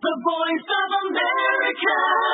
The Voice of America.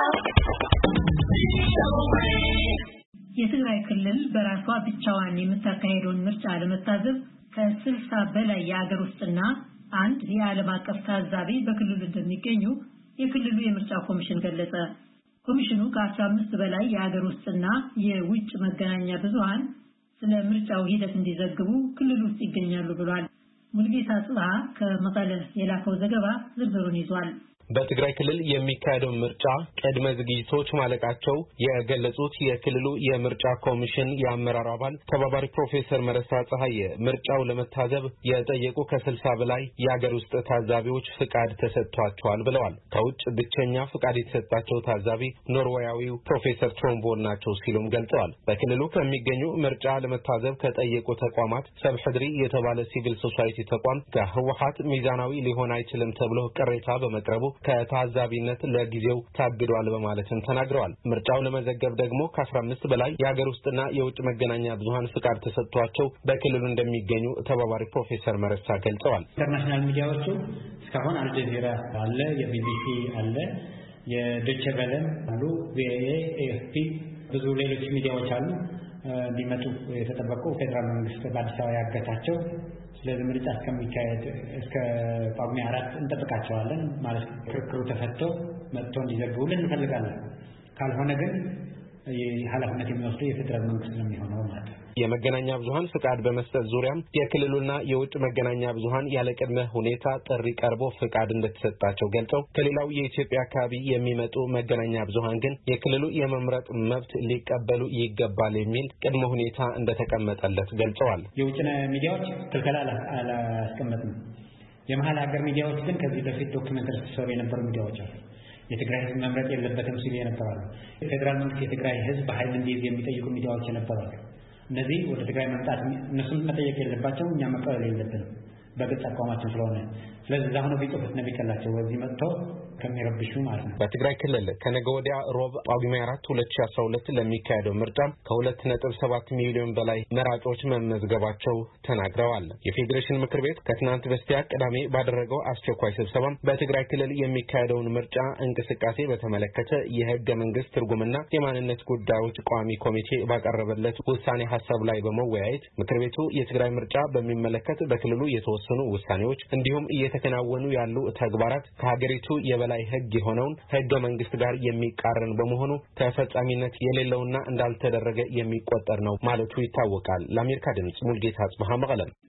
የትግራይ ክልል በራሷ ብቻዋን የምታካሄደውን ምርጫ ለመታዘብ ከ60 በላይ የሀገር ውስጥና አንድ የዓለም አቀፍ ታዛቢ በክልሉ እንደሚገኙ የክልሉ የምርጫ ኮሚሽን ገለጸ። ኮሚሽኑ ከ15 በላይ የሀገር ውስጥና የውጭ መገናኛ ብዙሃን ስለ ምርጫው ሂደት እንዲዘግቡ ክልሉ ውስጥ ይገኛሉ ብሏል። ሙልጌታ ጽባህ ከመቀለ የላከው ዘገባ ዝርዝሩን ይዟል። በትግራይ ክልል የሚካሄደው ምርጫ ቅድመ ዝግጅቶች ማለቃቸው የገለጹት የክልሉ የምርጫ ኮሚሽን የአመራር አባል ተባባሪ ፕሮፌሰር መረሳ ፀሐይ ምርጫው ለመታዘብ የጠየቁ ከ60 በላይ የሀገር ውስጥ ታዛቢዎች ፍቃድ ተሰጥቷቸዋል ብለዋል። ከውጭ ብቸኛ ፍቃድ የተሰጣቸው ታዛቢ ኖርዌያዊው ፕሮፌሰር ትሮምቦል ናቸው ሲሉም ገልጸዋል። በክልሉ ከሚገኙ ምርጫ ለመታዘብ ከጠየቁ ተቋማት ሰብሕድሪ የተባለ ሲቪል ሶሳይቲ ተቋም ከህወሓት ሚዛናዊ ሊሆን አይችልም ተብሎ ቅሬታ በመቅረቡ ከታዛቢነት ለጊዜው ታግዷል በማለትም ተናግረዋል። ምርጫው ለመዘገብ ደግሞ ከ15 በላይ የሀገር ውስጥና የውጭ መገናኛ ብዙሃን ፍቃድ ተሰጥቷቸው በክልሉ እንደሚገኙ ተባባሪ ፕሮፌሰር መረሳ ገልጸዋል። ኢንተርናሽናል ሚዲያዎቹ እስካሁን አልጀዚራ አለ፣ የቢቢሲ አለ፣ የዶይቼ ቬለ አሉ፣ ቪኦኤ፣ ኤኤፍፒ ብዙ ሌሎች ሚዲያዎች አሉ እንዲመጡ የተጠበቁ ፌደራል መንግስት በአዲስ አበባ ያገታቸው። ስለዚህ ምርጫ እስከሚካሄድ እስከ ጳጉሜ 4 እንጠብቃቸዋለን ማለት ክርክሩ ተፈቶ መጥቶ እንዲዘግቡልን እንፈልጋለን። ካልሆነ ግን ኃላፊነት የሚወስደው የፌደራል መንግስት ነው የሚሆነው ማለት ነው። የመገናኛ ብዙሃን ፍቃድ በመስጠት ዙሪያም የክልሉና የውጭ መገናኛ ብዙሃን ያለ ቅድመ ሁኔታ ጥሪ ቀርቦ ፍቃድ እንደተሰጣቸው ገልጸው ከሌላው የኢትዮጵያ አካባቢ የሚመጡ መገናኛ ብዙሃን ግን የክልሉ የመምረጥ መብት ሊቀበሉ ይገባል የሚል ቅድመ ሁኔታ እንደተቀመጠለት ገልጸዋል። የውጭ ሚዲያዎች ክልከላ አላስቀመጥንም። የመሀል ሀገር ሚዲያዎች ግን ከዚህ በፊት ዶክመንተሪ ሲሰሩ የነበሩ ሚዲያዎች አሉ። የትግራይ ህዝብ መምረጥ የለበትም ሲሉ የነበራሉ። የፌደራል መንግስት የትግራይ ህዝብ በኃይል እንዲይዝ የሚጠይቁ ሚዲያዎች የነበራሉ። እነዚህ ወደ ትግራይ መምጣት እነሱን መጠየቅ የለባቸው፣ እኛ መቀበል የለብንም በግልጽ አቋማችን ስለሆነ። ስለዚህ አሁን ቢጽፉት ነው ቢቀላቸው ወዚህ መጥቶ ከሚረብሹ ማለት ነው። በትግራይ ክልል ከነገ ወዲያ ሮብ ጳጉሜ 4 2012 ለሚካሄደው ምርጫ ከ2.7 ሚሊዮን በላይ መራጮች መመዝገባቸው ተናግረዋል። የፌዴሬሽን ምክር ቤት ከትናንት በስቲያ ቅዳሜ ባደረገው አስቸኳይ ስብሰባ በትግራይ ክልል የሚካሄደውን ምርጫ እንቅስቃሴ በተመለከተ የህገ መንግስት ትርጉምና የማንነት ጉዳዮች ቋሚ ኮሚቴ ባቀረበለት ውሳኔ ሐሳብ ላይ በመወያየት ምክር ቤቱ የትግራይ ምርጫ በሚመለከት በክልሉ የተወሰኑ ውሳኔዎች እንዲሁም እየተከናወኑ ያሉ ተግባራት ከሀገሪቱ የበላይ ህግ የሆነውን ህገ መንግስት ጋር የሚቃረን በመሆኑ ተፈጻሚነት የሌለውና እንዳልተደረገ የሚቆጠር ነው ማለቱ ይታወቃል። ለአሜሪካ ድምጽ ሙልጌታ ጽባህ መቀለ